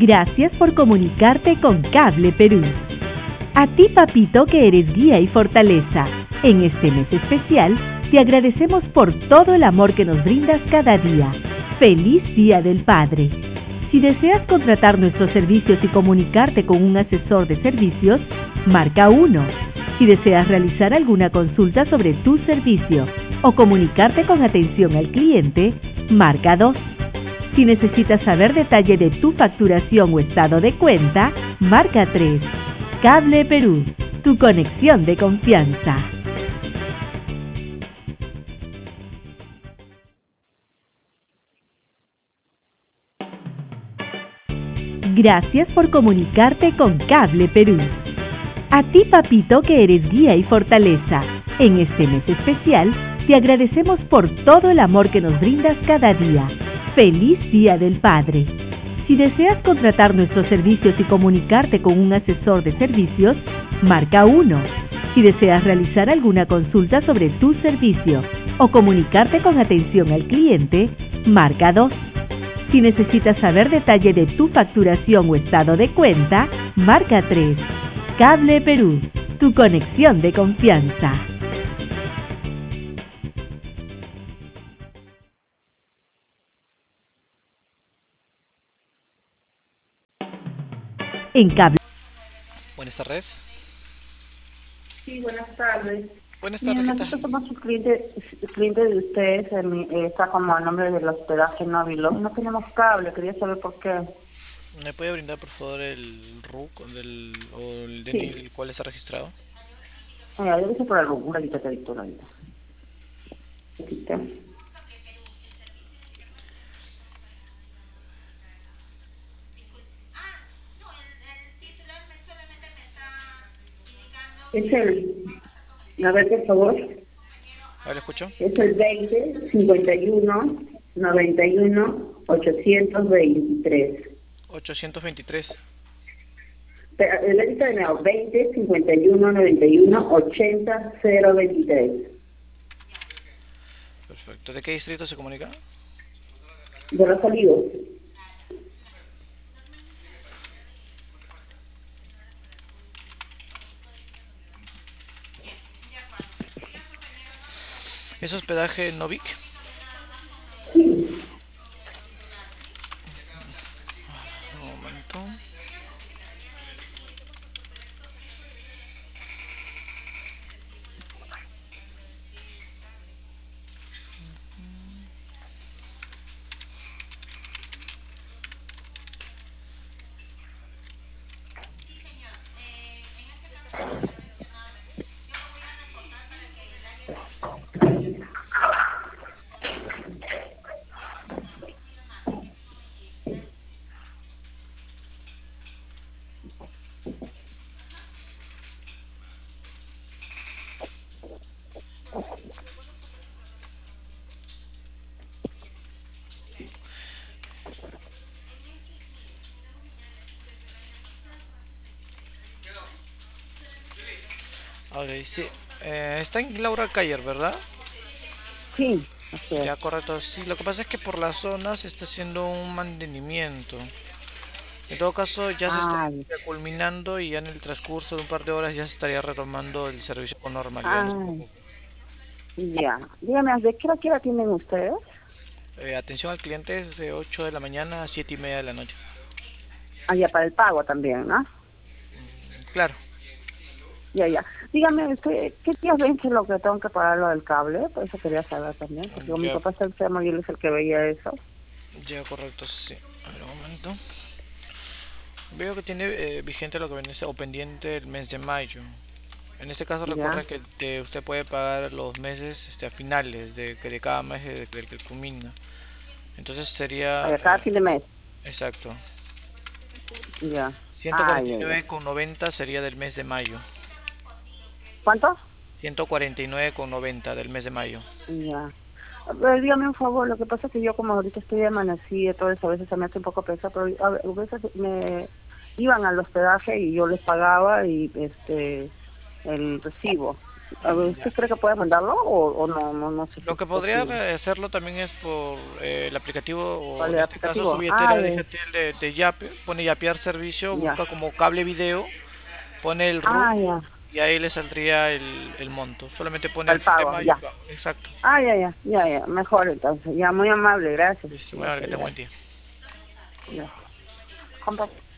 Gracias por comunicarte con Cable Perú. A ti, papito, que eres guía y fortaleza. En este mes especial, te agradecemos por todo el amor que nos brindas cada día. ¡Feliz Día del Padre! Si deseas contratar nuestros servicios y comunicarte con un asesor de servicios, marca 1. Si deseas realizar alguna consulta sobre tu servicio o comunicarte con atención al cliente, marca 2. Si necesitas saber detalle de tu facturación o estado de cuenta, marca 3. Cable Perú, tu conexión de confianza. Gracias por comunicarte con Cable Perú. A ti, papito, que eres guía y fortaleza. En este mes especial, te agradecemos por todo el amor que nos brindas cada día. ¡Feliz Día del Padre! Si deseas contratar nuestros servicios y comunicarte con un asesor de servicios, marca 1. Si deseas realizar alguna consulta sobre tu servicio o comunicarte con atención al cliente, marca 2. Si necesitas saber detalle de tu facturación o estado de cuenta, marca 3. Cable Perú, tu conexión de confianza. En Cable. Buenas tardes. Sí, buenas tardes. Buenas Mira, tardes, ¿qué nosotros tal? somos un cliente de ustedes, está como el nombre del hospedaje Nóvilo. No tenemos cable, quería saber por qué. ¿Me puede brindar por favor el RUC o el DNI Sí, del cual está registrado? mira, yo hice por el un ratito te dicto una vida. Es a ver, por favor, A ver, escucho. es el 20 51 91 823. 823. La lista de nuevo, 20 51 91 80 023. Perfecto. ¿De qué distrito se comunica? De los Olivos. ¿Es hospedaje Novik? Sí. Un momento. Ok, sí. Está en Laura Cayer, ¿verdad? Sí, así es. Ya, correcto. Sí, lo que pasa es que por la zona se está haciendo un mantenimiento. En todo caso, ya se está Ay, culminando y ya en el transcurso de un par de horas ya se estaría retomando el servicio con normalidad. No se ay, preocupe. ya. Dígame, ¿de qué hora tienen ustedes? Atención al cliente es de 8 de la mañana a 7 y media de la noche. Ah, ya, para el pago también, ¿no? Claro, Ya, ya. Dígame, ¿qué días vence lo que tengo que pagar lo del cable? Por eso quería saber también, porque como mi ya, papá está enfermo y él es el que veía eso. ya correcto, sí. A ver, un momento. Veo que tiene vigente lo que viene o pendiente el mes de mayo. En este caso Ya. recuerda que usted puede pagar los meses a finales de cada mes del que culmina. Entonces Ah, sería, ya, cada fin de mes. exacto, Ya. Ah, ya, ya. 149,90 sería del mes de mayo. ¿Cuánto? 149,90 del mes de mayo. Ya. A ver, dígame un favor, lo que pasa es que yo como ahorita estoy amanecida, todo eso a veces se me hace un poco pesado, pero a veces me iban al hospedaje y yo les pagaba y el recibo. A ver, ¿usted cree que puede mandarlo o no sé si Lo es que podría posible? hacerlo también es por el aplicativo, o ¿Cuál en es el este caso su aplicativo? Ah, billetera digital de Yape, pone Yapear servicio, ya. busca como cable video, pone el RUT Ah, ya. y ahí le saldría el monto. Solamente pone Para el acción de pago, mayo, ya. pago. Exacto. Ah, ya. Mejor entonces. Ya, muy amable, gracias. Listo, bueno, que Gracias, tenga buen día. ya. Compa-